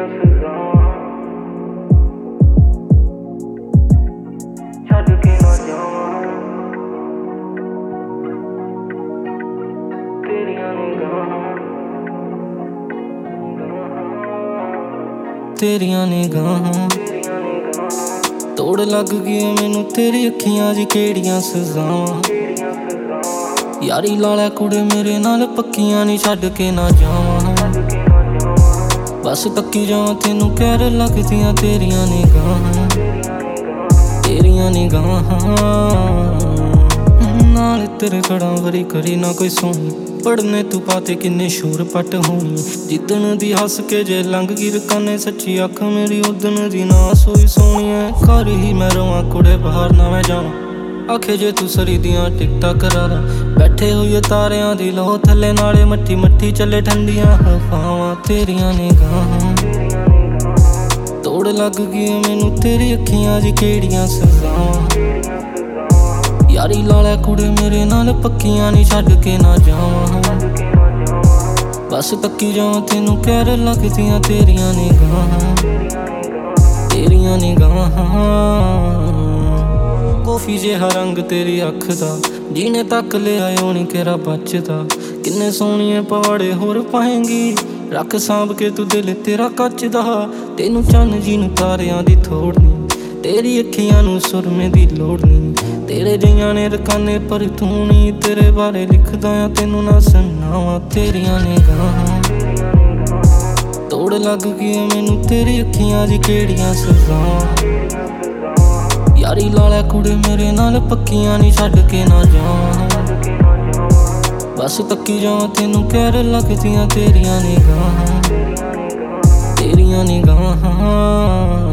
ਤੇਰੀਆਂ ਸਜ਼ਾਵਾਂ ਛੱਡ ਕੇ ਨਾ ਜਾਵਾਂ ਤੇਰੀਆਂ ਨਿਗਾਹਾਂ ਤੋੜ ਲੱਗ ਗਈ ਮੈਨੂੰ ਤੇਰੀ ਅੱਖੀਆਂ ਦੀ ਕਿਹੜੀਆਂ ਸਜ਼ਾਵਾਂ ਯਾਰੀ ਲਾ ਲੈ ਕੁੜੇ ਮੇਰੇ ਨਾਲ ਪੱਕੀਆਂ ਨਹੀਂ ਛੱਡ ਕੇ ਨਾ ਜਾਵਾਂ ਬਸ ਤੱਕੀ ਜਾਵਾਂ ਤੈਨੂੰ ਕਹਿਰ ਲੱਗਦੀਆਂ ਤੇਰੀਆਂ ਨਿਗਾਹਾਂ ਨਾਲ ਤੇਰੇ ਖੜਾ ਵਰੀ ਕਰੀ ਨਾ ਕੋਈ ਸੋਹਣੀ ਪੜਨੇ ਤੂੰ ਪਾਤੇ ਕਿੰਨੇ ਸ਼ੂਰ ਪੱਟ ਹੋਣੀ ਜਿੱਦਣ ਦੀ ਹੱਸ ਕੇ ਜੇ ਲੰਘ ਗਈ ਰਕਾਨੇ ਸੱਚੀ ਅੱਖ ਮੇਰੀ ਉਦਣ ਦੀ ਨਾ ਸੋਈ ਸੋਹਣੀ ਐ ਘਰ ਹੀ ਮੈਂ ਰਵਾਂ ਕੁੜੇ ਬਾਹਰ ਨਾ ਮੈਂ ਜਾਵਾਂ ਆਖੇ ਜੇ ਤੂੰ ਸਰੀ ਦੀਆਂ ਟਿਕਟਾਂ ਕਰਾ ਲਾ ਬੈਠੇ ਹੋਈਏ ਤਾਰਿਆਂ ਦੀ ਲੋ ਥੱਲੇ ਨਾਲੇ ਮੱਠੀ ਮੱਠੀ ਚੱਲੇ ਠੰਡੀਆਂ ਹਵਾਵਾਂ ਤੇਰੀਆਂ ਨਿਗਾਹਾਂ ਤੋੜ ਲੱਗ ਗਈ ਮੈਨੂੰ ਤੇਰੀ ਅੱਖੀਆਂ ਦੀ ਕਿਹੜੀਆਂ ਸਜ਼ਾਵਾਂ ਯਾਰੀ ਲਾ ਲੈ ਕੁੜੇ ਮੇਰੇ ਨਾਲ ਪੱਕੀਆਂ ਨਹੀਂ ਛੱਡ ਕੇ ਨਾ ਜਾਵਾਂ ਬਸ ਤੱਕੀ ਜਾਵਾਂ ਤੈਨੂੰ ਕਹਿਰ ਲੱਗਦੀਆਂ ਤੇਰੀਆਂ ਨਿਗਾਹਾਂ ਕੋਫੀ ਜਿਹਾ ਰੰਗ ਤੇਰੀ ਅੱਖ ਦਾ ਜਿਹਨੇ ਤੱਕ ਲਿਆ ਓ ਨੀ ਕਿਹੜਾ ਬਚਦਾ ਕਿੰਨੇ ਸੋਹਣੀਏ ਪਵਾੜੇ ਹੋਰ ਪਾਏਂਗੀ ਰੱਖ ਸਾਂਭ ਕੇ ਤੂੰ ਦਿਲ ਤੇਰਾ ਕੱਚ ਦਾ ਤੈਨੂੰ ਚੰਨ ਜੀ ਨੂੰ ਤਾਰਿਆਂ ਦੀ ਥੋੜ ਨੀ ਤੇਰੀ ਅੱਖੀਆਂ ਨੂੰ ਸੁਰਮੇ ਦੀ ਲੋੜ ਨੀ ਤੇਰੇ ਜਿਹੀਆਂ ਨੇ ਰਕਾਨੇ ਪਰ ਤੂੰ ਨੀ ਤੇਰੇ ਬਾਰੇ ਲਿਖਦਾ ਆ ਤੈਨੂੰ ਨਾ ਸੁਣਾਵਾਂ ਤੇਰੀਆਂ ਨਿਗਾਹਾਂ ਤੋੜ ਲੱਗ ਗਈ ਮੈਨੂੰ ਤੇਰੀ ਅੱਖੀਆਂ ਦੀ ਕਿਹੜੀਆਂ ਸਜ਼ਾਵਾਂ ਯਾਰੀ ਲਾ ਲੈ ਕੁੜੇ ਮੇਰੇ ਨਾਲ ਪੱਕੀਆਂ ਨਹੀਂ ਛੱਡ ਕੇ ਨਾ ਜਾਵਾਂ ਬਸ ਤੱਕੀ ਜਾਵਾਂ ਤੈਨੂੰ ਕਹਿਰ ਲੱਗਦੀਆਂ ਤੇਰੀਆਂ ਨਿਗਾਹਾਂ